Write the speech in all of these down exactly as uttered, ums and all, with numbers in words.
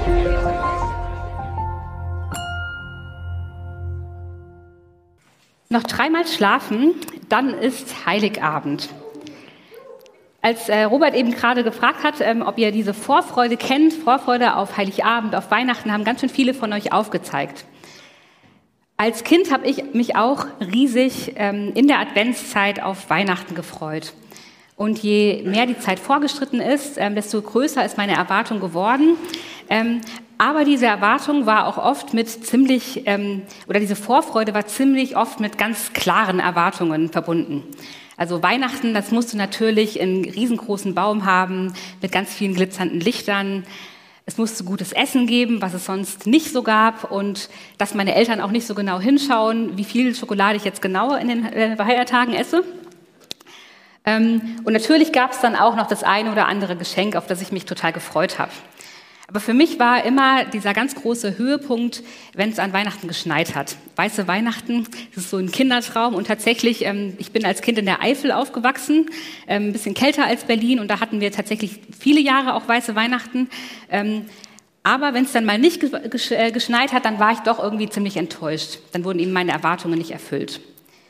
Noch dreimal schlafen, dann ist Heiligabend. Als äh, Robert eben gerade gefragt hat, ähm, ob ihr diese Vorfreude kennt, Vorfreude auf Heiligabend, auf Weihnachten, haben ganz schön viele von euch aufgezeigt. Als Kind habe ich mich auch riesig ähm, in der Adventszeit auf Weihnachten gefreut. Und je mehr die Zeit vorgeschritten ist, ähm, desto größer ist meine Erwartung geworden. Ähm, aber diese Erwartung war auch oft mit ziemlich, ähm, oder diese Vorfreude war ziemlich oft mit ganz klaren Erwartungen verbunden. Also Weihnachten, das musste natürlich einen riesengroßen Baum haben, mit ganz vielen glitzernden Lichtern. Es musste gutes Essen geben, was es sonst nicht so gab. Und dass meine Eltern auch nicht so genau hinschauen, wie viel Schokolade ich jetzt genau in den äh, Feiertagen esse. Ähm, und natürlich gab es dann auch noch das eine oder andere Geschenk, auf das ich mich total gefreut habe. Aber für mich war immer dieser ganz große Höhepunkt, wenn es an Weihnachten geschneit hat. Weiße Weihnachten, das ist so ein Kindertraum. Und tatsächlich, ähm, ich bin als Kind in der Eifel aufgewachsen, ähm, ein bisschen kälter als Berlin. Und da hatten wir tatsächlich viele Jahre auch weiße Weihnachten. Ähm, aber wenn es dann mal nicht geschneit hat, dann war ich doch irgendwie ziemlich enttäuscht. Dann wurden eben meine Erwartungen nicht erfüllt.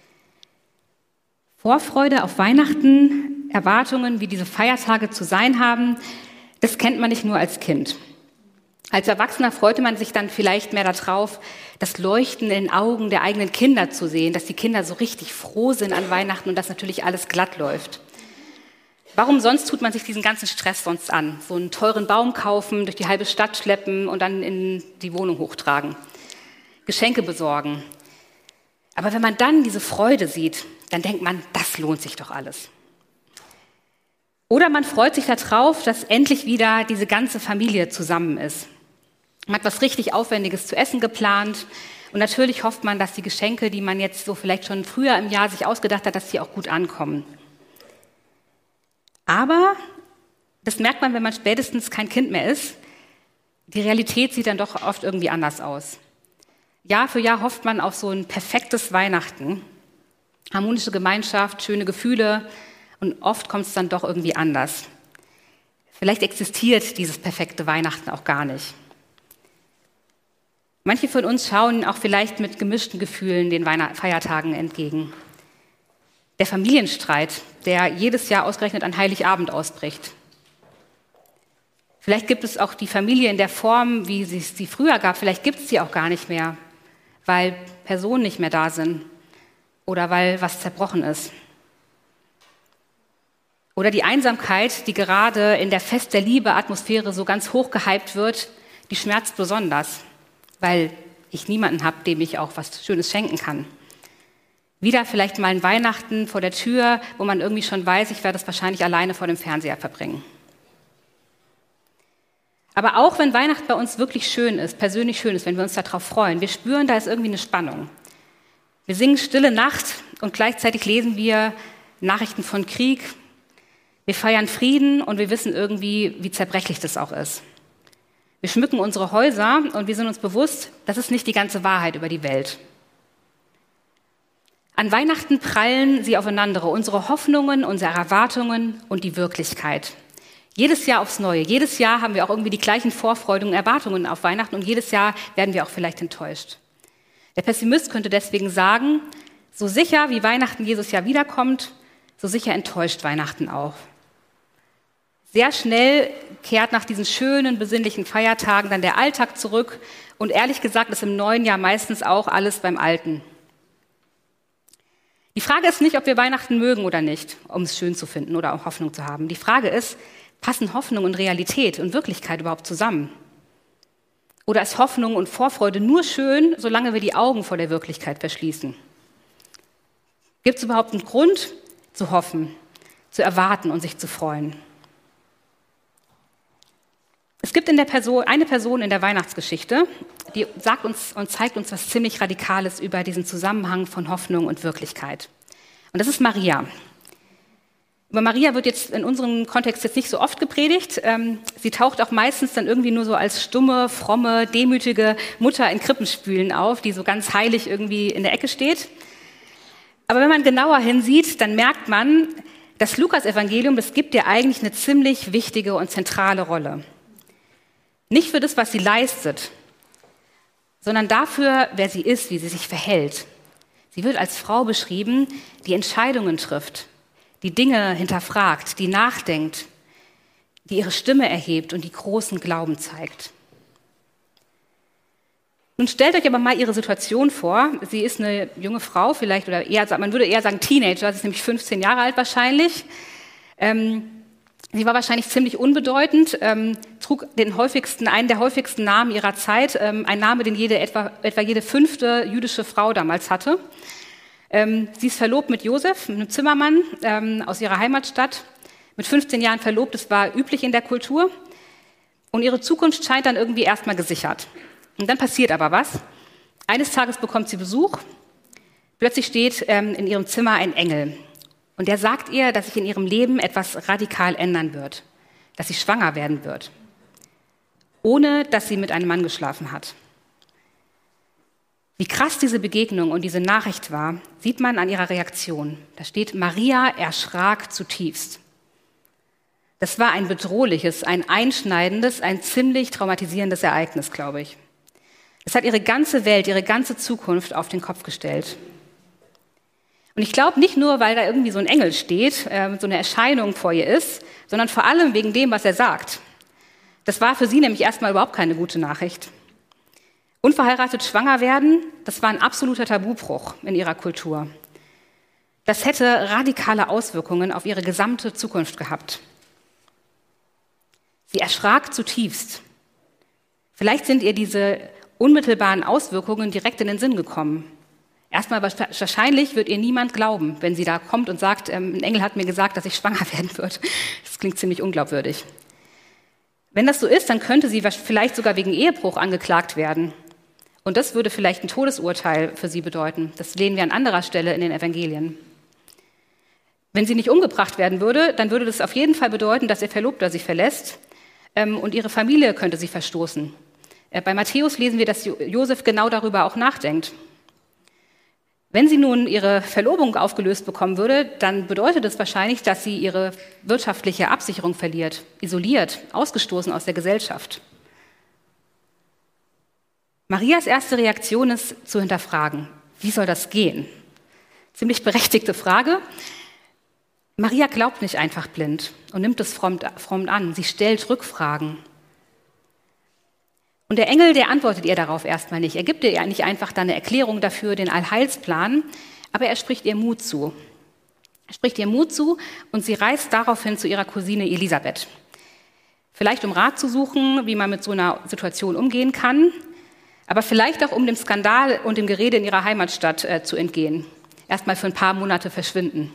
Vorfreude auf Weihnachten, Erwartungen, wie diese Feiertage zu sein haben, das kennt man nicht nur als Kind. Als Erwachsener freute man sich dann vielleicht mehr darauf, das Leuchten in den Augen der eigenen Kinder zu sehen, dass die Kinder so richtig froh sind an Weihnachten und dass natürlich alles glatt läuft. Warum sonst tut man sich diesen ganzen Stress sonst an? So einen teuren Baum kaufen, durch die halbe Stadt schleppen und dann in die Wohnung hochtragen. Geschenke besorgen. Aber wenn man dann diese Freude sieht, dann denkt man, das lohnt sich doch alles. Oder man freut sich darauf, dass endlich wieder diese ganze Familie zusammen ist. Man hat was richtig Aufwendiges zu essen geplant und natürlich hofft man, dass die Geschenke, die man jetzt so vielleicht schon früher im Jahr sich ausgedacht hat, dass die auch gut ankommen. Aber, das merkt man, wenn man spätestens kein Kind mehr ist, die Realität sieht dann doch oft irgendwie anders aus. Jahr für Jahr hofft man auf so ein perfektes Weihnachten, harmonische Gemeinschaft, schöne Gefühle und oft kommt es dann doch irgendwie anders. Vielleicht existiert dieses perfekte Weihnachten auch gar nicht. Manche von uns schauen auch vielleicht mit gemischten Gefühlen den Weihnacht- Feiertagen entgegen. Der Familienstreit, der jedes Jahr ausgerechnet an Heiligabend ausbricht. Vielleicht gibt es auch die Familie in der Form, wie es sie früher gab. Vielleicht gibt es sie auch gar nicht mehr, weil Personen nicht mehr da sind oder weil was zerbrochen ist. Oder die Einsamkeit, die gerade in der Fest der Liebe-Atmosphäre so ganz hoch gehypt wird, die schmerzt besonders, weil ich niemanden habe, dem ich auch was Schönes schenken kann. Wieder vielleicht mal ein Weihnachten vor der Tür, wo man irgendwie schon weiß, ich werde es wahrscheinlich alleine vor dem Fernseher verbringen. Aber auch wenn Weihnachten bei uns wirklich schön ist, persönlich schön ist, wenn wir uns darauf freuen, wir spüren, da ist irgendwie eine Spannung. Wir singen Stille Nacht und gleichzeitig lesen wir Nachrichten von Krieg. Wir feiern Frieden und wir wissen irgendwie, wie zerbrechlich das auch ist. Wir schmücken unsere Häuser und wir sind uns bewusst, das ist nicht die ganze Wahrheit über die Welt. An Weihnachten prallen sie aufeinander, unsere Hoffnungen, unsere Erwartungen und die Wirklichkeit. Jedes Jahr aufs Neue. Jedes Jahr haben wir auch irgendwie die gleichen Vorfreuden und Erwartungen auf Weihnachten und jedes Jahr werden wir auch vielleicht enttäuscht. Der Pessimist könnte deswegen sagen, so sicher wie Weihnachten Jesus Jahr wiederkommt, so sicher enttäuscht Weihnachten auch. Sehr schnell kehrt nach diesen schönen, besinnlichen Feiertagen dann der Alltag zurück und ehrlich gesagt ist im neuen Jahr meistens auch alles beim Alten. Die Frage ist nicht, ob wir Weihnachten mögen oder nicht, um es schön zu finden oder auch Hoffnung zu haben. Die Frage ist, passen Hoffnung und Realität und Wirklichkeit überhaupt zusammen? Oder ist Hoffnung und Vorfreude nur schön, solange wir die Augen vor der Wirklichkeit verschließen? Gibt es überhaupt einen Grund zu hoffen, zu erwarten und sich zu freuen? Es gibt in der Person, eine Person in der Weihnachtsgeschichte, die sagt uns und zeigt uns was ziemlich Radikales über diesen Zusammenhang von Hoffnung und Wirklichkeit. Und das ist Maria. Über Maria wird jetzt in unserem Kontext jetzt nicht so oft gepredigt. Ähm, sie taucht auch meistens dann irgendwie nur so als stumme, fromme, demütige Mutter in Krippenspülen auf, die so ganz heilig irgendwie in der Ecke steht. Aber wenn man genauer hinsieht, dann merkt man, das Lukas-Evangelium, das gibt ihr eigentlich eine ziemlich wichtige und zentrale Rolle. Nicht für das, was sie leistet, sondern dafür, wer sie ist, wie sie sich verhält. Sie wird als Frau beschrieben, die Entscheidungen trifft, die Dinge hinterfragt, die nachdenkt, die ihre Stimme erhebt und die großen Glauben zeigt. Nun stellt euch aber mal ihre Situation vor. Sie ist eine junge Frau, vielleicht, oder eher, man würde eher sagen Teenager, sie ist nämlich fünfzehn Jahre alt wahrscheinlich. Ähm, sie war wahrscheinlich ziemlich unbedeutend, ähm, trug den häufigsten, einen der häufigsten Namen ihrer Zeit, ähm, ein Name, den jede, etwa, etwa jede fünfte jüdische Frau damals hatte. Ähm, sie ist verlobt mit Josef, einem Zimmermann ähm, aus ihrer Heimatstadt. Mit fünfzehn Jahren verlobt, das war üblich in der Kultur. Und ihre Zukunft scheint dann irgendwie erstmal gesichert. Und dann passiert aber was. Eines Tages bekommt sie Besuch. Plötzlich steht ähm, in ihrem Zimmer ein Engel. Und der sagt ihr, dass sich in ihrem Leben etwas radikal ändern wird. Dass sie schwanger werden wird. Ohne dass sie mit einem Mann geschlafen hat. Wie krass diese Begegnung und diese Nachricht war, sieht man an ihrer Reaktion. Da steht, Maria erschrak zutiefst. Das war ein bedrohliches, ein einschneidendes, ein ziemlich traumatisierendes Ereignis, glaube ich. Es hat ihre ganze Welt, ihre ganze Zukunft auf den Kopf gestellt. Und ich glaube nicht nur, weil da irgendwie so ein Engel steht, äh, so eine Erscheinung vor ihr ist, sondern vor allem wegen dem, was er sagt. Das war für sie nämlich erstmal überhaupt keine gute Nachricht. Unverheiratet schwanger werden, das war ein absoluter Tabubruch in ihrer Kultur. Das hätte radikale Auswirkungen auf ihre gesamte Zukunft gehabt. Sie erschrak zutiefst. Vielleicht sind ihr diese unmittelbaren Auswirkungen direkt in den Sinn gekommen. Erstmal wahrscheinlich wird ihr niemand glauben, wenn sie da kommt und sagt, ähm, ein Engel hat mir gesagt, dass ich schwanger werden wird. Das klingt ziemlich unglaubwürdig. Wenn das so ist, dann könnte sie vielleicht sogar wegen Ehebruch angeklagt werden. Und das würde vielleicht ein Todesurteil für sie bedeuten. Das lesen wir an anderer Stelle in den Evangelien. Wenn sie nicht umgebracht werden würde, dann würde das auf jeden Fall bedeuten, dass ihr Verlobter sie verlässt ähm, und ihre Familie könnte sie verstoßen. Äh, bei Matthäus lesen wir, dass jo- Josef genau darüber auch nachdenkt. Wenn sie nun ihre Verlobung aufgelöst bekommen würde, dann bedeutet es wahrscheinlich, dass sie ihre wirtschaftliche Absicherung verliert, isoliert, ausgestoßen aus der Gesellschaft. Marias erste Reaktion ist zu hinterfragen, wie soll das gehen? Ziemlich berechtigte Frage. Maria glaubt nicht einfach blind und nimmt es fromm, fromm an. Sie stellt Rückfragen. Und der Engel, der antwortet ihr darauf erstmal nicht. Er gibt ihr nicht einfach dann eine Erklärung dafür, den Allheilsplan, aber er spricht ihr Mut zu. Er spricht ihr Mut zu und sie reist daraufhin zu ihrer Cousine Elisabeth. Vielleicht um Rat zu suchen, wie man mit so einer Situation umgehen kann, aber vielleicht auch um dem Skandal und dem Gerede in ihrer Heimatstadt äh, zu entgehen. Erstmal für ein paar Monate verschwinden.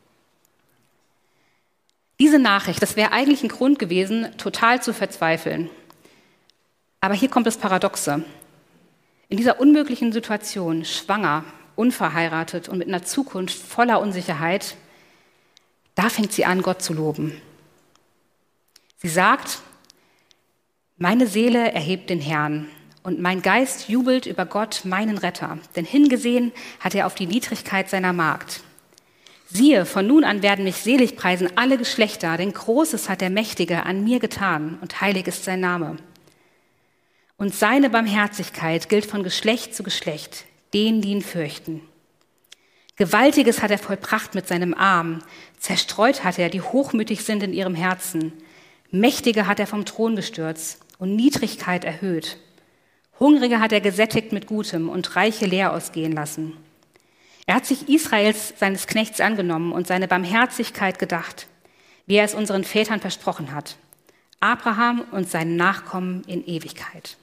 Diese Nachricht, das wäre eigentlich ein Grund gewesen, total zu verzweifeln. Aber hier kommt das Paradoxe. In dieser unmöglichen Situation, schwanger, unverheiratet und mit einer Zukunft voller Unsicherheit, da fängt sie an, Gott zu loben. Sie sagt, meine Seele erhebt den Herrn und mein Geist jubelt über Gott, meinen Retter, denn hingesehen hat er auf die Niedrigkeit seiner Magd. Siehe, von nun an werden mich selig preisen alle Geschlechter, denn Großes hat der Mächtige an mir getan und heilig ist sein Name. Und seine Barmherzigkeit gilt von Geschlecht zu Geschlecht, denen, die ihn fürchten. Gewaltiges hat er vollbracht mit seinem Arm, zerstreut hat er, die hochmütig sind in ihrem Herzen. Mächtige hat er vom Thron gestürzt und Niedrigkeit erhöht. Hungrige hat er gesättigt mit Gutem und Reiche leer ausgehen lassen. Er hat sich Israels, seines Knechts, angenommen und seine Barmherzigkeit gedacht, wie er es unseren Vätern versprochen hat, Abraham und seinen Nachkommen in Ewigkeit.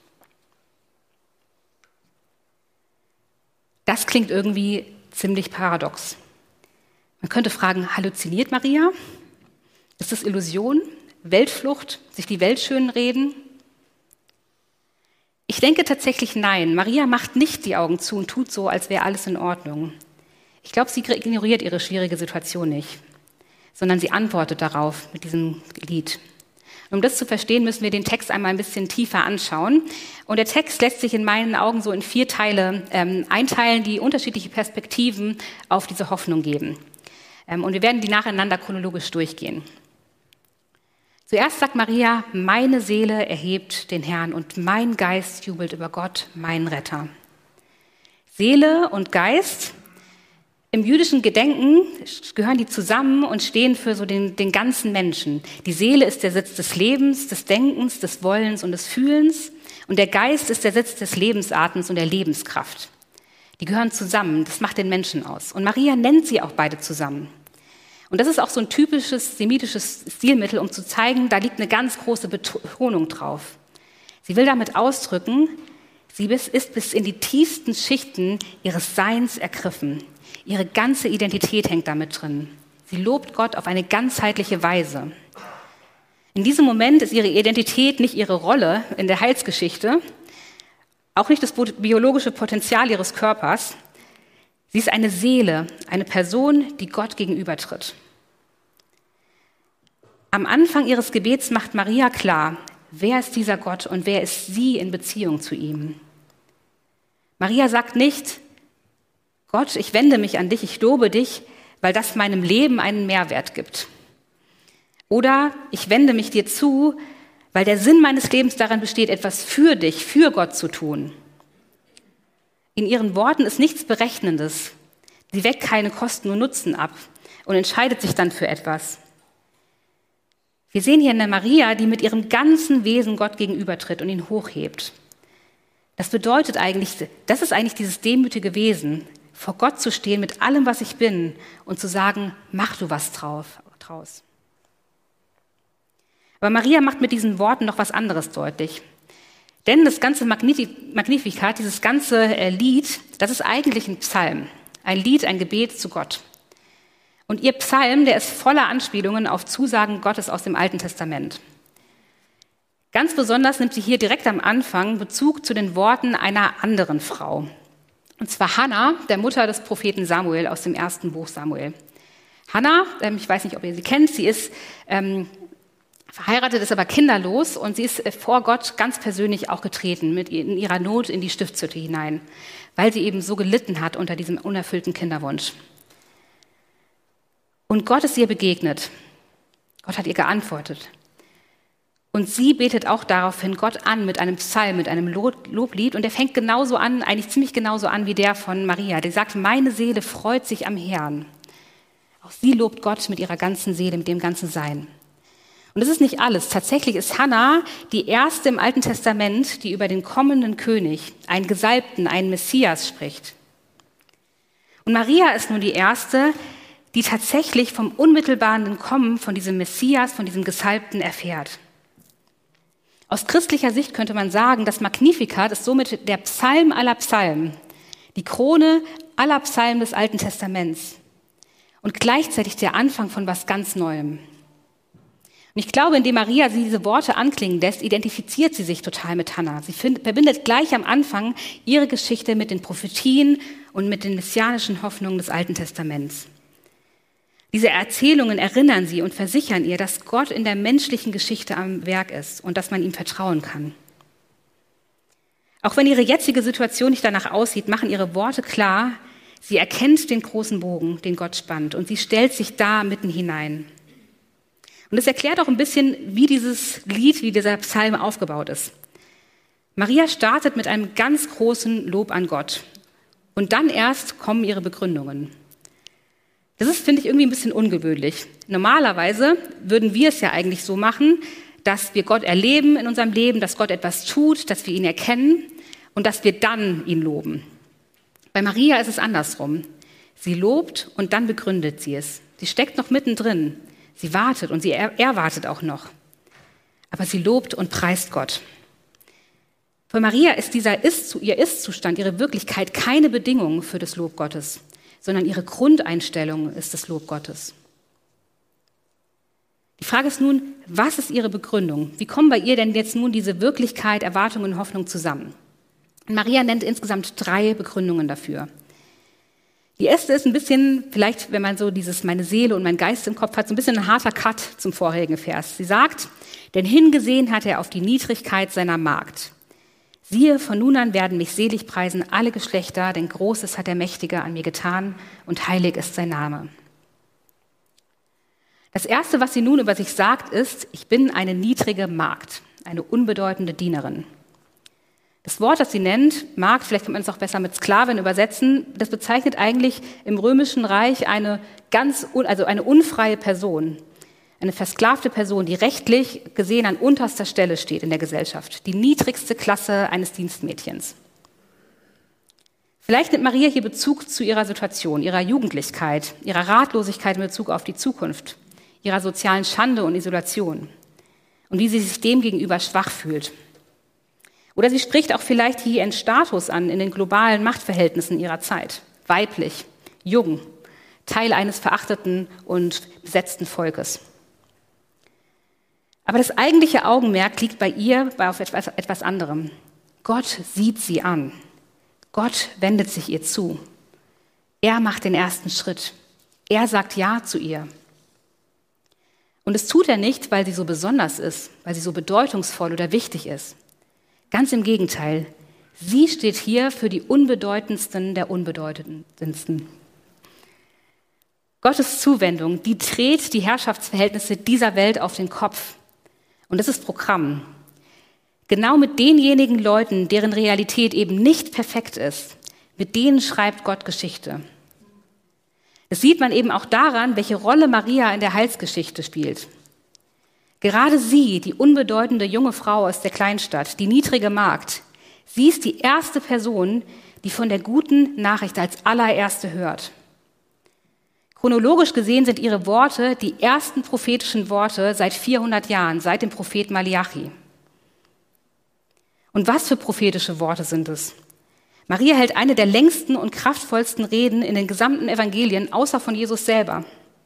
Das klingt irgendwie ziemlich paradox. Man könnte fragen, halluziniert Maria? Ist das Illusion, Weltflucht, sich die Welt schönreden? Ich denke tatsächlich nein. Maria macht nicht die Augen zu und tut so, als wäre alles in Ordnung. Ich glaube, sie ignoriert ihre schwierige Situation nicht, sondern sie antwortet darauf mit diesem Lied. Um das zu verstehen, müssen wir den Text einmal ein bisschen tiefer anschauen. Und der Text lässt sich in meinen Augen so in vier Teile ähm, einteilen, die unterschiedliche Perspektiven auf diese Hoffnung geben. Ähm, und wir werden die nacheinander chronologisch durchgehen. Zuerst sagt Maria, meine Seele erhebt den Herrn und mein Geist jubelt über Gott, meinen Retter. Seele und Geist, im jüdischen Gedenken gehören die zusammen und stehen für so den, den ganzen Menschen. Die Seele ist der Sitz des Lebens, des Denkens, des Wollens und des Fühlens. Und der Geist ist der Sitz des Lebensatems und der Lebenskraft. Die gehören zusammen, das macht den Menschen aus. Und Maria nennt sie auch beide zusammen. Und das ist auch so ein typisches semitisches Stilmittel, um zu zeigen, da liegt eine ganz große Betonung drauf. Sie will damit ausdrücken, sie ist bis in die tiefsten Schichten ihres Seins ergriffen. Ihre ganze Identität hängt damit drin. Sie lobt Gott auf eine ganzheitliche Weise. In diesem Moment ist ihre Identität nicht ihre Rolle in der Heilsgeschichte, auch nicht das biologische Potenzial ihres Körpers. Sie ist eine Seele, eine Person, die Gott gegenübertritt. Am Anfang ihres Gebets macht Maria klar, wer ist dieser Gott und wer ist sie in Beziehung zu ihm. Maria sagt nicht, Gott, ich wende mich an dich, ich lobe dich, weil das meinem Leben einen Mehrwert gibt. Oder ich wende mich dir zu, weil der Sinn meines Lebens darin besteht, etwas für dich, für Gott zu tun. In ihren Worten ist nichts Berechnendes. Sie weckt keine Kosten und Nutzen ab und entscheidet sich dann für etwas. Wir sehen hier eine Maria, die mit ihrem ganzen Wesen Gott gegenübertritt und ihn hochhebt. Das bedeutet eigentlich, das ist eigentlich dieses demütige Wesen, vor Gott zu stehen mit allem, was ich bin und zu sagen, mach du was drauf, draus. Aber Maria macht mit diesen Worten noch was anderes deutlich. Denn das ganze Magnificat, dieses ganze Lied, das ist eigentlich ein Psalm. Ein Lied, ein Gebet zu Gott. Und ihr Psalm, der ist voller Anspielungen auf Zusagen Gottes aus dem Alten Testament. Ganz besonders nimmt sie hier direkt am Anfang Bezug zu den Worten einer anderen Frau. Und zwar Hannah, der Mutter des Propheten Samuel aus dem ersten Buch Samuel. Hannah, ähm, ich weiß nicht, ob ihr sie kennt, sie ist ähm, verheiratet, ist aber kinderlos und sie ist vor Gott ganz persönlich auch getreten, mit in ihrer Not in die Stiftshütte hinein, weil sie eben so gelitten hat unter diesem unerfüllten Kinderwunsch. Und Gott ist ihr begegnet. Gott hat ihr geantwortet. Und sie betet auch daraufhin Gott an mit einem Psalm, mit einem Loblied. Und der fängt genauso an, eigentlich ziemlich genauso an wie der von Maria. Der sagt, meine Seele freut sich am Herrn. Auch sie lobt Gott mit ihrer ganzen Seele, mit dem ganzen Sein. Und das ist nicht alles. Tatsächlich ist Hannah die erste im Alten Testament, die über den kommenden König, einen Gesalbten, einen Messias spricht. Und Maria ist nun die erste, die tatsächlich vom unmittelbaren Kommen von diesem Messias, von diesem Gesalbten erfährt. Aus christlicher Sicht könnte man sagen, das Magnificat ist somit der Psalm aller Psalmen, die Krone aller Psalmen des Alten Testaments und gleichzeitig der Anfang von was ganz Neuem. Und ich glaube, indem Maria sie diese Worte anklingen lässt, identifiziert sie sich total mit Hannah. Sie find, verbindet gleich am Anfang ihre Geschichte mit den Prophetien und mit den messianischen Hoffnungen des Alten Testaments. Diese Erzählungen erinnern sie und versichern ihr, dass Gott in der menschlichen Geschichte am Werk ist und dass man ihm vertrauen kann. Auch wenn ihre jetzige Situation nicht danach aussieht, machen ihre Worte klar, sie erkennt den großen Bogen, den Gott spannt, und sie stellt sich da mitten hinein. Und es erklärt auch ein bisschen, wie dieses Lied, wie dieser Psalm aufgebaut ist. Maria startet mit einem ganz großen Lob an Gott. Und dann erst kommen ihre Begründungen. Das ist, finde ich, irgendwie ein bisschen ungewöhnlich. Normalerweise würden wir es ja eigentlich so machen, dass wir Gott erleben in unserem Leben, dass Gott etwas tut, dass wir ihn erkennen und dass wir dann ihn loben. Bei Maria ist es andersrum. Sie lobt und dann begründet sie es. Sie steckt noch mittendrin. Sie wartet und sie er, er wartet auch noch. Aber sie lobt und preist Gott. Für Maria ist dieser Ist, ihr Ist-Zustand, ihre Wirklichkeit keine Bedingung für das Lob Gottes, sondern ihre Grundeinstellung ist das Lob Gottes. Die Frage ist nun, was ist ihre Begründung? Wie kommen bei ihr denn jetzt nun diese Wirklichkeit, Erwartung und Hoffnung zusammen? Und Maria nennt insgesamt drei Begründungen dafür. Die erste ist ein bisschen, vielleicht, wenn man so dieses meine Seele und mein Geist im Kopf hat, so ein bisschen ein harter Cut zum vorherigen Vers. Sie sagt, denn hingesehen hat er auf die Niedrigkeit seiner Magd. Siehe, von nun an werden mich selig preisen alle Geschlechter, denn Großes hat der Mächtige an mir getan und heilig ist sein Name. Das Erste, was sie nun über sich sagt, ist, ich bin eine niedrige Magd, eine unbedeutende Dienerin. Das Wort, das sie nennt, Magd, vielleicht kann man es auch besser mit Sklavin übersetzen, das bezeichnet eigentlich im Römischen Reich eine ganz, also eine unfreie Person, eine versklavte Person, die rechtlich gesehen an unterster Stelle steht in der Gesellschaft, die niedrigste Klasse eines Dienstmädchens. Vielleicht nimmt Maria hier Bezug zu ihrer Situation, ihrer Jugendlichkeit, ihrer Ratlosigkeit in Bezug auf die Zukunft, ihrer sozialen Schande und Isolation und wie sie sich dem gegenüber schwach fühlt. Oder sie spricht auch vielleicht hier ihren Status an in den globalen Machtverhältnissen ihrer Zeit. Weiblich, jung, Teil eines verachteten und besetzten Volkes. Aber das eigentliche Augenmerk liegt bei ihr auf etwas, etwas anderem. Gott sieht sie an. Gott wendet sich ihr zu. Er macht den ersten Schritt. Er sagt Ja zu ihr. Und das tut er nicht, weil sie so besonders ist, weil sie so bedeutungsvoll oder wichtig ist. Ganz im Gegenteil, sie steht hier für die unbedeutendsten der Unbedeutendsten. Gottes Zuwendung, die dreht die Herrschaftsverhältnisse dieser Welt auf den Kopf. Und das ist Programm. Genau mit denjenigen Leuten, deren Realität eben nicht perfekt ist, mit denen schreibt Gott Geschichte. Das sieht man eben auch daran, welche Rolle Maria in der Heilsgeschichte spielt. Gerade sie, die unbedeutende junge Frau aus der Kleinstadt, die niedrige Magd, sie ist die erste Person, die von der guten Nachricht als allererste hört. Chronologisch gesehen sind ihre Worte die ersten prophetischen Worte seit vierhundert Jahren, seit dem Prophet Maleachi. Und was für prophetische Worte sind es? Maria hält eine der längsten und kraftvollsten Reden in den gesamten Evangelien, außer von Jesus selber.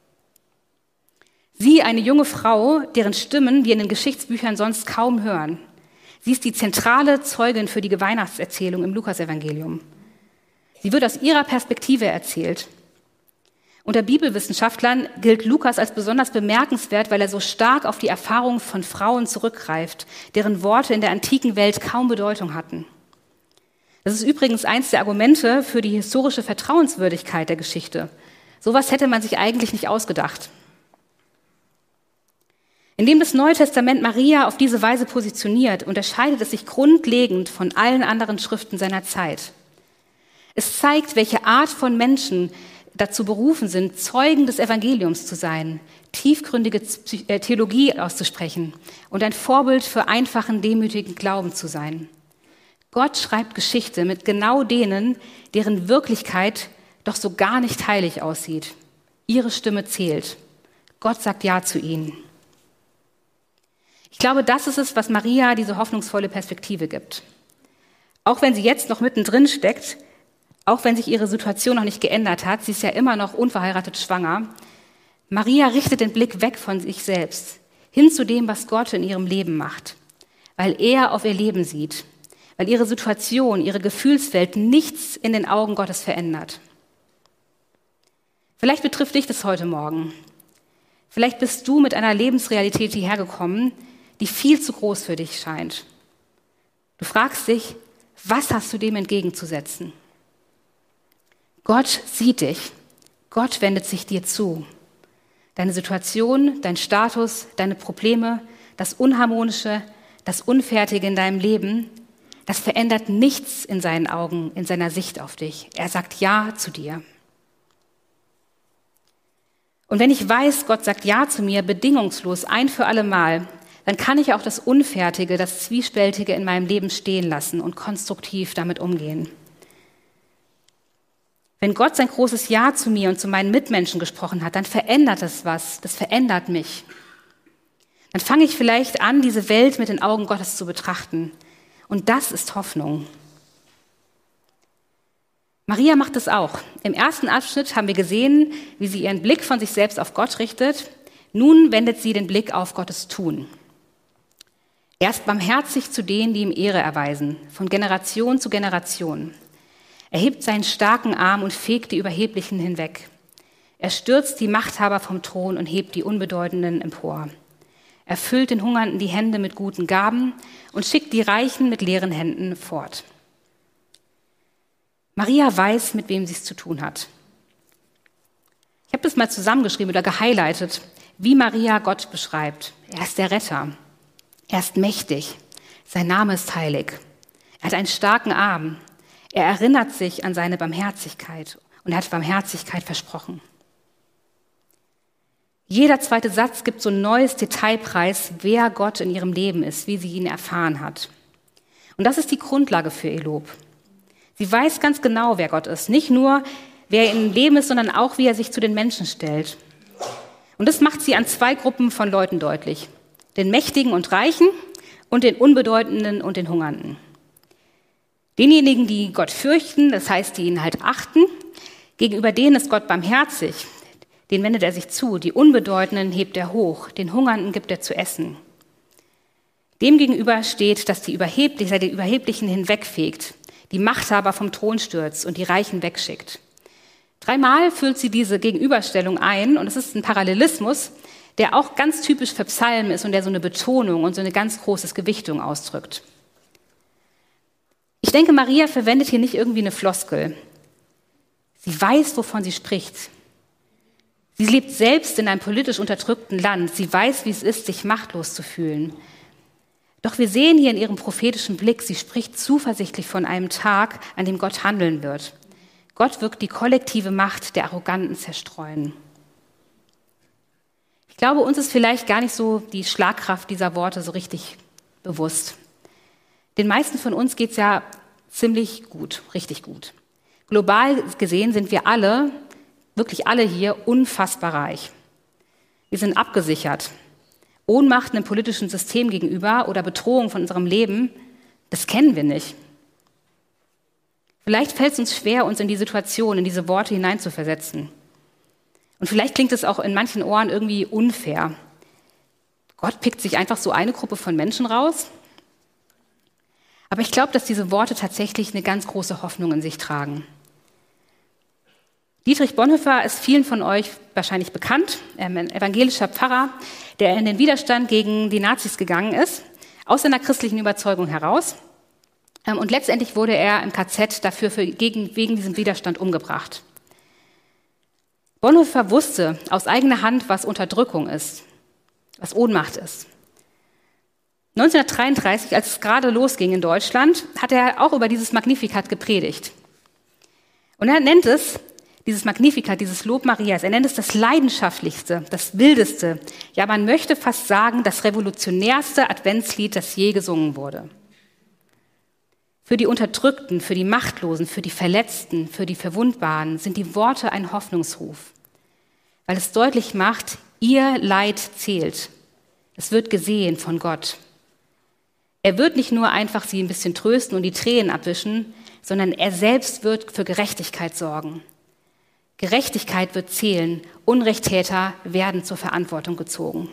Sie, eine junge Frau, deren Stimmen wir in den Geschichtsbüchern sonst kaum hören. Sie ist die zentrale Zeugin für die Weihnachtserzählung im Lukasevangelium. Sie wird aus ihrer Perspektive erzählt. Unter Bibelwissenschaftlern gilt Lukas als besonders bemerkenswert, weil er so stark auf die Erfahrungen von Frauen zurückgreift, deren Worte in der antiken Welt kaum Bedeutung hatten. Das ist übrigens eins der Argumente für die historische Vertrauenswürdigkeit der Geschichte. Sowas hätte man sich eigentlich nicht ausgedacht. Indem das Neue Testament Maria auf diese Weise positioniert, unterscheidet es sich grundlegend von allen anderen Schriften seiner Zeit. Es zeigt, welche Art von Menschen dazu berufen sind, Zeugen des Evangeliums zu sein, tiefgründige Theologie auszusprechen und ein Vorbild für einfachen, demütigen Glauben zu sein. Gott schreibt Geschichte mit genau denen, deren Wirklichkeit doch so gar nicht heilig aussieht. Ihre Stimme zählt. Gott sagt Ja zu ihnen. Ich glaube, das ist es, was Maria diese hoffnungsvolle Perspektive gibt. Auch wenn sie jetzt noch mittendrin steckt, auch wenn sich ihre Situation noch nicht geändert hat, sie ist ja immer noch unverheiratet schwanger, Maria richtet den Blick weg von sich selbst, hin zu dem, was Gott in ihrem Leben macht, weil er auf ihr Leben sieht, weil ihre Situation, ihre Gefühlswelt nichts in den Augen Gottes verändert. Vielleicht betrifft dich das heute Morgen. Vielleicht bist du mit einer Lebensrealität hierher gekommen, die viel zu groß für dich scheint. Du fragst dich, was hast du dem entgegenzusetzen? Gott sieht dich. Gott wendet sich dir zu. Deine Situation, dein Status, deine Probleme, das Unharmonische, das Unfertige in deinem Leben, das verändert nichts in seinen Augen, in seiner Sicht auf dich. Er sagt Ja zu dir. Und wenn ich weiß, Gott sagt Ja zu mir, bedingungslos, ein für alle Mal, dann kann ich auch das Unfertige, das Zwiespältige in meinem Leben stehen lassen und konstruktiv damit umgehen. Wenn Gott sein großes Ja zu mir und zu meinen Mitmenschen gesprochen hat, dann verändert es was, das verändert mich. Dann fange ich vielleicht an, diese Welt mit den Augen Gottes zu betrachten. Und das ist Hoffnung. Maria macht es auch. Im ersten Abschnitt haben wir gesehen, wie sie ihren Blick von sich selbst auf Gott richtet. Nun wendet sie den Blick auf Gottes Tun. Er ist barmherzig zu denen, die ihm Ehre erweisen, von Generation zu Generation. Er hebt seinen starken Arm und fegt die Überheblichen hinweg. Er stürzt die Machthaber vom Thron und hebt die Unbedeutenden empor. Er füllt den Hungernden die Hände mit guten Gaben und schickt die Reichen mit leeren Händen fort. Maria weiß, mit wem sie es zu tun hat. Ich habe das mal zusammengeschrieben oder gehighlightet. wie Maria Gott beschreibt. Er ist der Retter. Er ist mächtig. Sein Name ist heilig. Er hat einen starken Arm. Er erinnert sich an seine Barmherzigkeit und er hat Barmherzigkeit versprochen. Jeder zweite Satz gibt so ein neues Detailpreis, wer Gott in ihrem Leben ist, wie sie ihn erfahren hat. Und das ist die Grundlage für ihr Lob. Sie weiß ganz genau, wer Gott ist. Nicht nur, wer in ihrem Leben ist, sondern auch, wie er sich zu den Menschen stellt. Und das macht sie an zwei Gruppen von Leuten deutlich. Den Mächtigen und Reichen und den Unbedeutenden und den Hungernden. Denjenigen, die Gott fürchten, das heißt, die ihn halt achten, gegenüber denen ist Gott barmherzig. Den wendet er sich zu, die Unbedeutenden hebt er hoch, den Hungernden gibt er zu essen. Demgegenüber steht, dass die Überheblichen, die Überheblichen hinwegfegt, die Machthaber vom Thron stürzt und die Reichen wegschickt. Dreimal füllt sie diese Gegenüberstellung ein und es ist ein Parallelismus, der auch ganz typisch für Psalmen ist und der so eine Betonung und so eine ganz große Gewichtung ausdrückt. Ich denke, Maria verwendet hier nicht irgendwie eine Floskel. Sie weiß, wovon sie spricht. Sie lebt selbst in einem politisch unterdrückten Land. Sie weiß, wie es ist, sich machtlos zu fühlen. Doch wir sehen hier in ihrem prophetischen Blick, sie spricht zuversichtlich von einem Tag, an dem Gott handeln wird. Gott wird die kollektive Macht der Arroganten zerstreuen. Ich glaube, uns ist vielleicht gar nicht so die Schlagkraft dieser Worte so richtig bewusst. Den meisten von uns geht es ja ziemlich gut, richtig gut. Global gesehen sind wir alle, wirklich alle hier, unfassbar reich. Wir sind abgesichert. Ohnmacht einem politischen System gegenüber oder Bedrohung von unserem Leben, das kennen wir nicht. Vielleicht fällt es uns schwer, uns in die Situation, in diese Worte hineinzuversetzen. Und vielleicht klingt es auch in manchen Ohren irgendwie unfair. Gott pickt sich einfach so eine Gruppe von Menschen raus. Aber ich glaube, dass diese Worte tatsächlich eine ganz große Hoffnung in sich tragen. Dietrich Bonhoeffer ist vielen von euch wahrscheinlich bekannt, ein evangelischer Pfarrer, der in den Widerstand gegen die Nazis gegangen ist, aus seiner christlichen Überzeugung heraus. Und letztendlich wurde er im K Z dafür für, gegen, wegen diesem Widerstand umgebracht. Bonhoeffer wusste aus eigener Hand, was Unterdrückung ist, was Ohnmacht ist. neunzehnhundertdreiunddreißig, als es gerade losging in Deutschland, hat er auch über dieses Magnificat gepredigt. Und er nennt es, dieses Magnificat, dieses Lob Marias, er nennt es das leidenschaftlichste, das wildeste, ja man möchte fast sagen, das revolutionärste Adventslied, das je gesungen wurde. Für die Unterdrückten, für die Machtlosen, für die Verletzten, für die Verwundbaren sind die Worte ein Hoffnungsruf, weil es deutlich macht, ihr Leid zählt. Es wird gesehen von Gott. Er wird nicht nur einfach sie ein bisschen trösten und die Tränen abwischen, sondern er selbst wird für Gerechtigkeit sorgen. Gerechtigkeit wird zählen, Unrechttäter werden zur Verantwortung gezogen.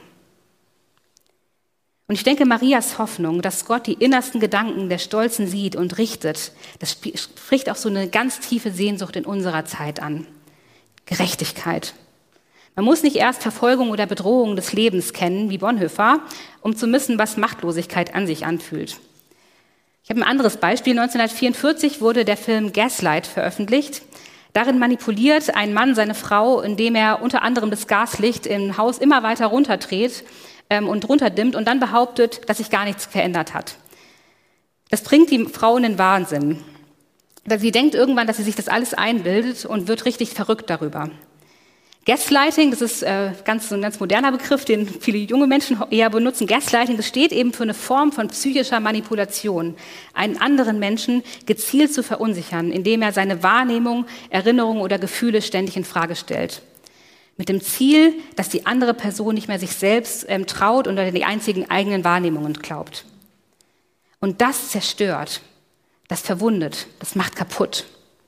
Und ich denke, Marias Hoffnung, dass Gott die innersten Gedanken der Stolzen sieht und richtet, das spricht auch so eine ganz tiefe Sehnsucht in unserer Zeit an. Gerechtigkeit. Man muss nicht erst Verfolgung oder Bedrohung des Lebens kennen, wie Bonhoeffer, um zu wissen, was Machtlosigkeit an sich anfühlt. Ich habe ein anderes Beispiel. neunzehnhundertvierundvierzig wurde der Film Gaslight veröffentlicht. Darin manipuliert ein Mann seine Frau, indem er unter anderem das Gaslicht im Haus immer weiter runterdreht ähm, und runterdimmt und dann behauptet, dass sich gar nichts verändert hat. Das bringt die Frau in den Wahnsinn. Weil sie denkt irgendwann, dass sie sich das alles einbildet und wird richtig verrückt darüber. Gaslighting, das ist äh, ganz, ein ganz moderner Begriff, den viele junge Menschen eher benutzen. Gaslighting, das steht eben für eine Form von psychischer Manipulation, einen anderen Menschen gezielt zu verunsichern, indem er seine Wahrnehmung, Erinnerungen oder Gefühle ständig in Frage stellt. Mit dem Ziel, dass die andere Person nicht mehr sich selbst ähm, traut und an die einzigen eigenen Wahrnehmungen glaubt. Und das zerstört, das verwundet, das macht kaputt.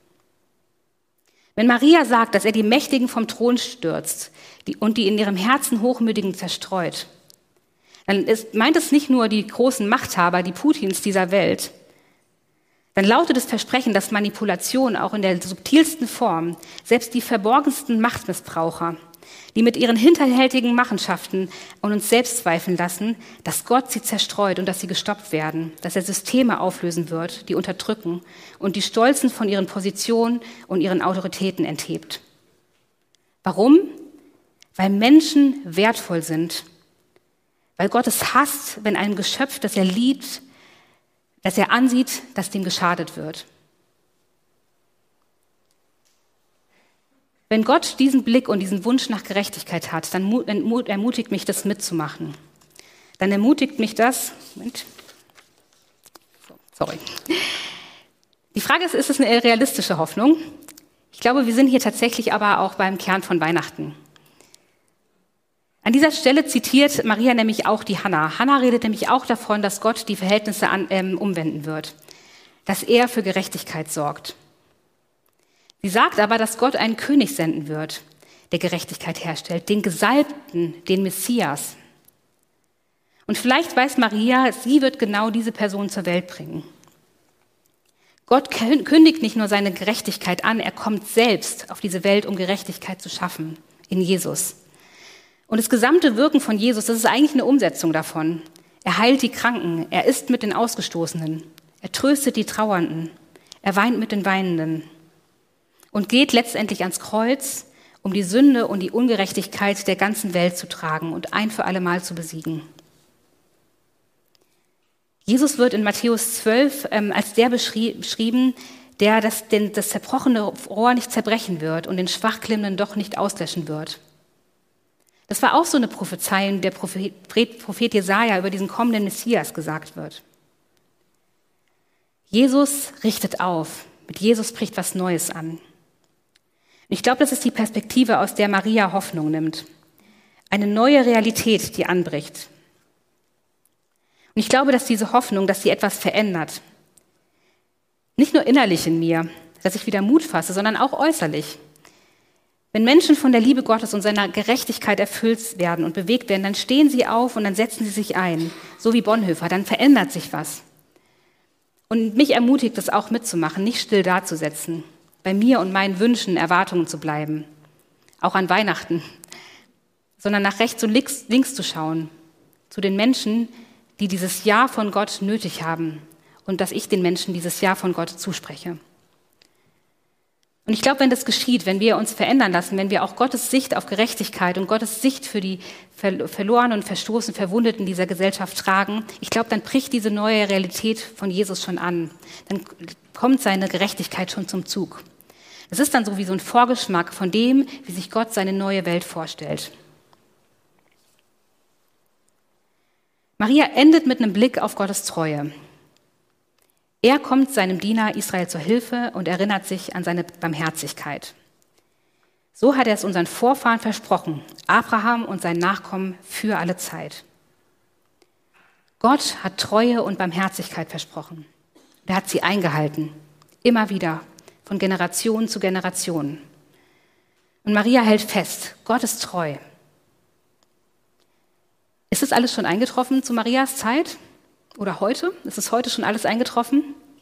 Wenn Maria sagt, dass er die Mächtigen vom Thron stürzt die, und die in ihrem Herzen Hochmütigen zerstreut, dann ist, meint es nicht nur die großen Machthaber, die Putins dieser Welt. Dann lautet das Versprechen, dass Manipulation auch in der subtilsten Form, selbst die verborgensten Machtmissbraucher, die mit ihren hinterhältigen Machenschaften und uns selbst zweifeln lassen, dass Gott sie zerstreut und dass sie gestoppt werden, dass er Systeme auflösen wird, die unterdrücken und die Stolzen von ihren Positionen und ihren Autoritäten enthebt. Warum? weil Menschen wertvoll sind, weil Gott es hasst, wenn ein Geschöpf, das er liebt, das er ansieht, dass dem geschadet wird. Wenn Gott diesen Blick und diesen Wunsch nach Gerechtigkeit hat, dann ermutigt mich das mitzumachen. Dann ermutigt mich das, Moment, so, sorry. Die Frage ist, ist es eine realistische Hoffnung? Ich glaube, wir sind hier tatsächlich aber auch beim Kern von Weihnachten. An dieser Stelle zitiert Maria nämlich auch die Hannah. Hannah redet nämlich auch davon, dass Gott die Verhältnisse an, ähm, umwenden wird, dass er für Gerechtigkeit sorgt. Sie sagt aber, dass Gott einen König senden wird, der Gerechtigkeit herstellt, den Gesalbten, den Messias. Und vielleicht weiß Maria, sie wird genau diese Person zur Welt bringen. Gott kündigt nicht nur seine Gerechtigkeit an, er kommt selbst auf diese Welt, um Gerechtigkeit zu schaffen, in Jesus. Und das gesamte Wirken von Jesus, das ist eigentlich eine Umsetzung davon. Er heilt die Kranken, er isst mit den Ausgestoßenen, er tröstet die Trauernden, er weint mit den Weinenden und geht letztendlich ans Kreuz, um die Sünde und die Ungerechtigkeit der ganzen Welt zu tragen und ein für alle Mal zu besiegen. Jesus wird in Matthäus zwölf ähm, als der beschrieben, der das, den, das zerbrochene Rohr nicht zerbrechen wird und den Schwachklimmenden doch nicht auslöschen wird. Das war auch so eine Prophezeiung, der Prophet, Prophet Jesaja über diesen kommenden Messias gesagt wird. Jesus richtet auf. Mit Jesus bricht was Neues an. Und ich glaube, das ist die Perspektive, aus der Maria Hoffnung nimmt. Eine neue Realität, die anbricht. Und ich glaube, dass diese Hoffnung, dass sie etwas verändert. Nicht nur innerlich in mir, dass ich wieder Mut fasse, sondern auch äußerlich. Wenn Menschen von der Liebe Gottes und seiner Gerechtigkeit erfüllt werden und bewegt werden, dann stehen sie auf und dann setzen sie sich ein, so wie Bonhoeffer, dann verändert sich was. Und mich ermutigt es auch mitzumachen, nicht still dazusetzen, bei mir und meinen Wünschen, Erwartungen zu bleiben, auch an Weihnachten, sondern nach rechts und links zu schauen, zu den Menschen, die dieses Ja von Gott nötig haben und dass ich den Menschen dieses Ja von Gott zuspreche. Und ich glaube, wenn das geschieht, wenn wir uns verändern lassen, wenn wir auch Gottes Sicht auf Gerechtigkeit und Gottes Sicht für die verlorenen und verstoßenen, Verwundeten dieser Gesellschaft tragen, ich glaube, dann bricht diese neue Realität von Jesus schon an. Dann kommt seine Gerechtigkeit schon zum Zug. Es ist dann so wie so ein Vorgeschmack von dem, wie sich Gott seine neue Welt vorstellt. Maria endet mit einem Blick auf Gottes Treue. Er kommt seinem Diener Israel zur Hilfe und erinnert sich an seine Barmherzigkeit. So hat er es unseren Vorfahren versprochen, Abraham und seinen Nachkommen für alle Zeit. Gott hat Treue und Barmherzigkeit versprochen. Er hat sie eingehalten, immer wieder, von Generation zu Generation. Und Maria hält fest, Gott ist treu. Ist das alles schon eingetroffen zu Marias Zeit? Oder heute? Ist es heute schon alles eingetroffen?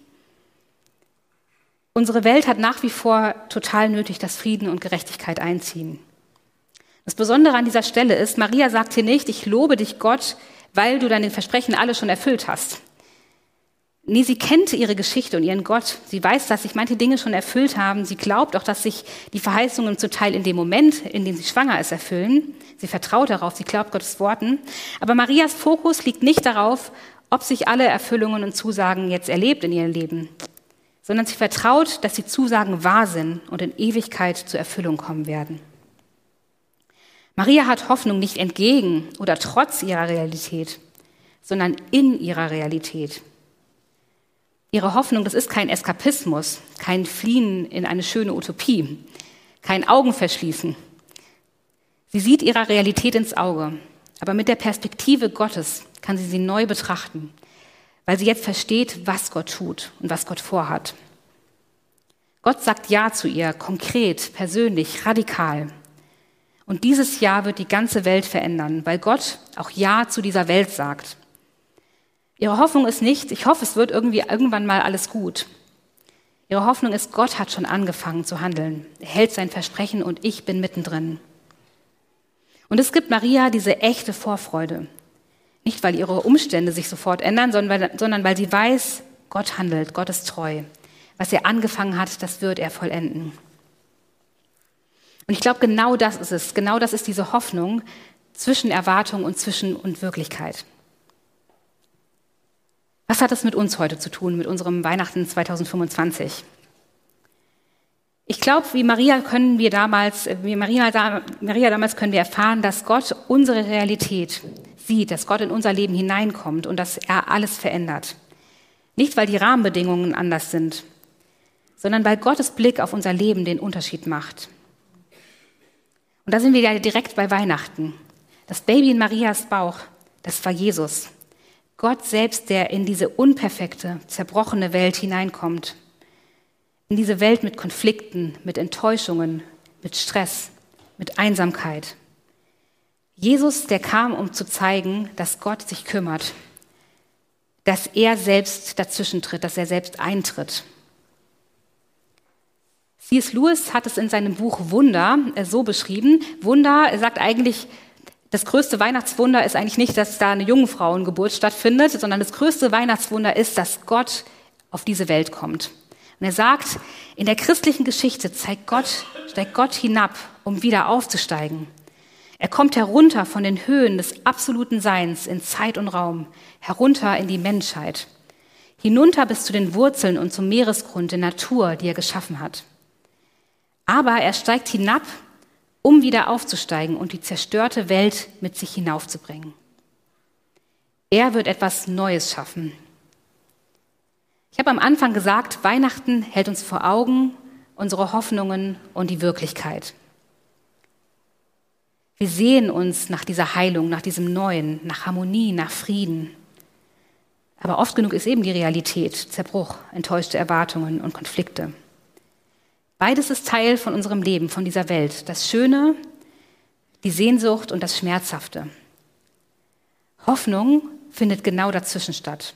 Unsere Welt hat nach wie vor total nötig, dass Frieden und Gerechtigkeit einziehen. Das Besondere an dieser Stelle ist, Maria sagt hier nicht, ich lobe dich Gott, weil du deine Versprechen alle schon erfüllt hast. Nee, sie kennt ihre Geschichte und ihren Gott. Sie weiß, dass sich manche Dinge schon erfüllt haben. Sie glaubt auch, dass sich die Verheißungen zum Teil in dem Moment, in dem sie schwanger ist, erfüllen. Sie vertraut darauf, sie glaubt Gottes Worten. Aber Marias Fokus liegt nicht darauf, ob sich alle Erfüllungen und Zusagen jetzt erlebt in ihrem Leben, sondern sie vertraut, dass die Zusagen wahr sind und in Ewigkeit zur Erfüllung kommen werden. Maria hat Hoffnung nicht entgegen oder trotz ihrer Realität, sondern in ihrer Realität. Ihre Hoffnung, das ist kein Eskapismus, kein Fliehen in eine schöne Utopie, kein Augenverschließen. Sie sieht ihrer Realität ins Auge, aber mit der Perspektive Gottes kann sie sie neu betrachten, weil sie jetzt versteht, was Gott tut und was Gott vorhat. Gott sagt Ja zu ihr, konkret, persönlich, radikal. Und dieses Ja wird die ganze Welt verändern, weil Gott auch Ja zu dieser Welt sagt. Ihre Hoffnung ist nicht, ich hoffe, es wird irgendwie irgendwann mal alles gut. Ihre Hoffnung ist, Gott hat schon angefangen zu handeln. Er hält sein Versprechen und ich bin mittendrin. Und es gibt Maria diese echte Vorfreude. Nicht, weil ihre Umstände sich sofort ändern, sondern weil, sondern weil sie weiß, Gott handelt, Gott ist treu. Was er angefangen hat, das wird er vollenden. Und ich glaube, genau das ist es. Genau das ist diese Hoffnung zwischen Erwartung und zwischen und Wirklichkeit. Was hat das mit uns heute zu tun, mit unserem Weihnachten zwanzig fünfundzwanzig? Ich glaube, wie Maria können wir damals, wie Maria, Maria damals können wir erfahren, dass Gott unsere Realität sieht, dass Gott in unser Leben hineinkommt und dass er alles verändert. Nicht, weil die Rahmenbedingungen anders sind, sondern weil Gottes Blick auf unser Leben den Unterschied macht. Und da sind wir ja direkt bei Weihnachten. Das Baby in Marias Bauch, das war Jesus. Gott selbst, der in diese unperfekte, zerbrochene Welt hineinkommt. In diese Welt mit Konflikten, mit Enttäuschungen, mit Stress, mit Einsamkeit. Jesus, der kam, um zu zeigen, dass Gott sich kümmert, dass er selbst dazwischentritt, dass er selbst eintritt. C S Lewis hat es in seinem Buch Wunder so beschrieben. Wunder, er sagt eigentlich, das größte Weihnachtswunder ist eigentlich nicht, dass da eine Jungfrauengeburt stattfindet, sondern das größte Weihnachtswunder ist, dass Gott auf diese Welt kommt. Und er sagt, in der christlichen Geschichte zeigt Gott, steigt Gott hinab, um wieder aufzusteigen. Er kommt herunter von den Höhen des absoluten Seins in Zeit und Raum, herunter in die Menschheit, hinunter bis zu den Wurzeln und zum Meeresgrund der Natur, die er geschaffen hat. Aber er steigt hinab, um wieder aufzusteigen und die zerstörte Welt mit sich hinaufzubringen. Er wird etwas Neues schaffen. Ich habe am Anfang gesagt, Weihnachten hält uns vor Augen unsere Hoffnungen und die Wirklichkeit. Wir sehen uns nach dieser Heilung, nach diesem Neuen, nach Harmonie, nach Frieden. Aber oft genug ist eben die Realität, Zerbruch, enttäuschte Erwartungen und Konflikte. Beides ist Teil von unserem Leben, von dieser Welt. Das Schöne, die Sehnsucht und das Schmerzhafte. Hoffnung findet genau dazwischen statt.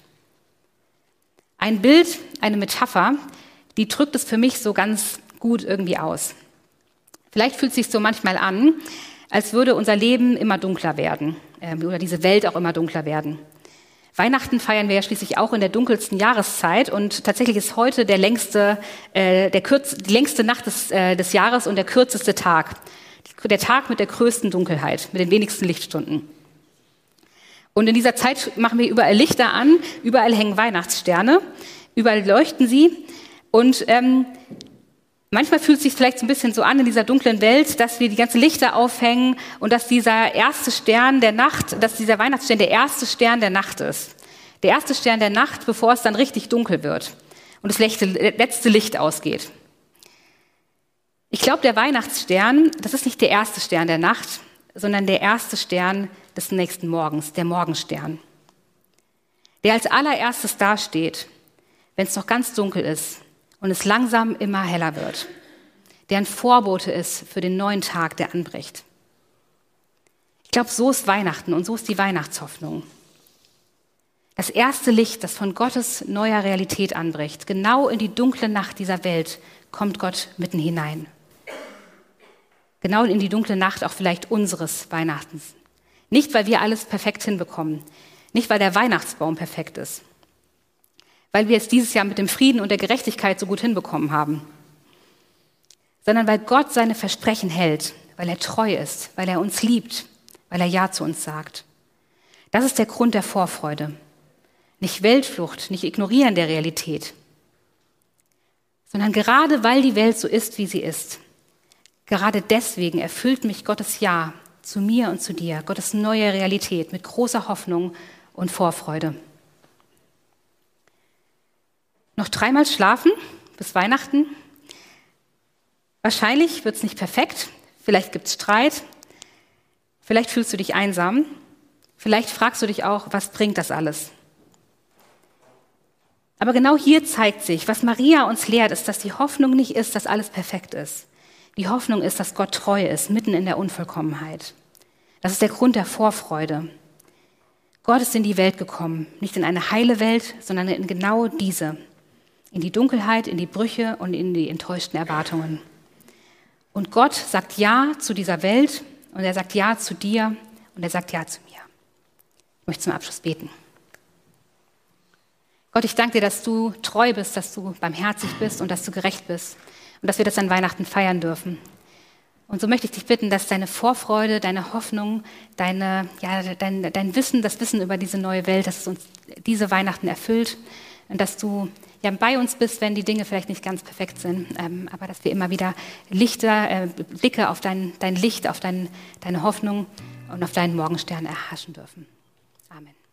Ein Bild, eine Metapher, die drückt es für mich so ganz gut irgendwie aus. Vielleicht fühlt es sich so manchmal an, als würde unser Leben immer dunkler werden äh, oder diese Welt auch immer dunkler werden. Weihnachten feiern wir ja schließlich auch in der dunkelsten Jahreszeit und tatsächlich ist heute der längste, äh, der kürz, die längste Nacht des, äh, des Jahres und der kürzeste Tag. Der Tag mit der größten Dunkelheit, mit den wenigsten Lichtstunden. Und in dieser Zeit machen wir überall Lichter an, überall hängen Weihnachtssterne, überall leuchten sie. Und ähm, manchmal fühlt es sich vielleicht so ein bisschen so an in dieser dunklen Welt, dass wir die ganzen Lichter aufhängen und dass dieser erste Stern der Nacht, dass dieser Weihnachtsstern der erste Stern der Nacht ist. Der erste Stern der Nacht, bevor es dann richtig dunkel wird und das letzte Licht ausgeht. Ich glaube, der Weihnachtsstern, das ist nicht der erste Stern der Nacht, sondern der erste Stern des nächsten Morgens, der Morgenstern. Der als allererstes dasteht, wenn es noch ganz dunkel ist und es langsam immer heller wird. Der ein Vorbote ist für den neuen Tag, der anbricht. Ich glaube, so ist Weihnachten und so ist die Weihnachtshoffnung. Das erste Licht, das von Gottes neuer Realität anbricht, genau in die dunkle Nacht dieser Welt, kommt Gott mitten hinein. Genau in die dunkle Nacht auch vielleicht unseres Weihnachtens. Nicht, weil wir alles perfekt hinbekommen, nicht, weil der Weihnachtsbaum perfekt ist, weil wir es dieses Jahr mit dem Frieden und der Gerechtigkeit so gut hinbekommen haben, sondern weil Gott seine Versprechen hält, weil er treu ist, weil er uns liebt, weil er Ja zu uns sagt. Das ist der Grund der Vorfreude. Nicht Weltflucht, nicht Ignorieren der Realität, sondern gerade weil die Welt so ist, wie sie ist, gerade deswegen erfüllt mich Gottes Ja zu mir und zu dir, Gottes neue Realität mit großer Hoffnung und Vorfreude. Noch dreimal schlafen bis Weihnachten. Wahrscheinlich wird es nicht perfekt, vielleicht gibt es Streit, vielleicht fühlst du dich einsam, vielleicht fragst du dich auch, was bringt das alles? Aber genau hier zeigt sich, was Maria uns lehrt, ist, dass die Hoffnung nicht ist, dass alles perfekt ist. Die Hoffnung ist, dass Gott treu ist, mitten in der Unvollkommenheit. Das ist der Grund der Vorfreude. Gott ist in die Welt gekommen, nicht in eine heile Welt, sondern in genau diese. In die Dunkelheit, in die Brüche und in die enttäuschten Erwartungen. Und Gott sagt Ja zu dieser Welt und er sagt Ja zu dir und er sagt Ja zu mir. Ich möchte zum Abschluss beten. Gott, ich danke dir, dass du treu bist, dass du barmherzig bist und dass du gerecht bist und dass wir das an Weihnachten feiern dürfen. Und so möchte ich dich bitten, dass deine Vorfreude, deine Hoffnung, deine, ja, dein, dein Wissen, das Wissen über diese neue Welt, dass es uns diese Weihnachten erfüllt und dass du ja, bei uns bist, wenn die Dinge vielleicht nicht ganz perfekt sind, ähm, aber dass wir immer wieder Lichter, äh, Blicke auf dein, dein Licht, auf dein, deine Hoffnung und auf deinen Morgenstern erhaschen dürfen. Amen.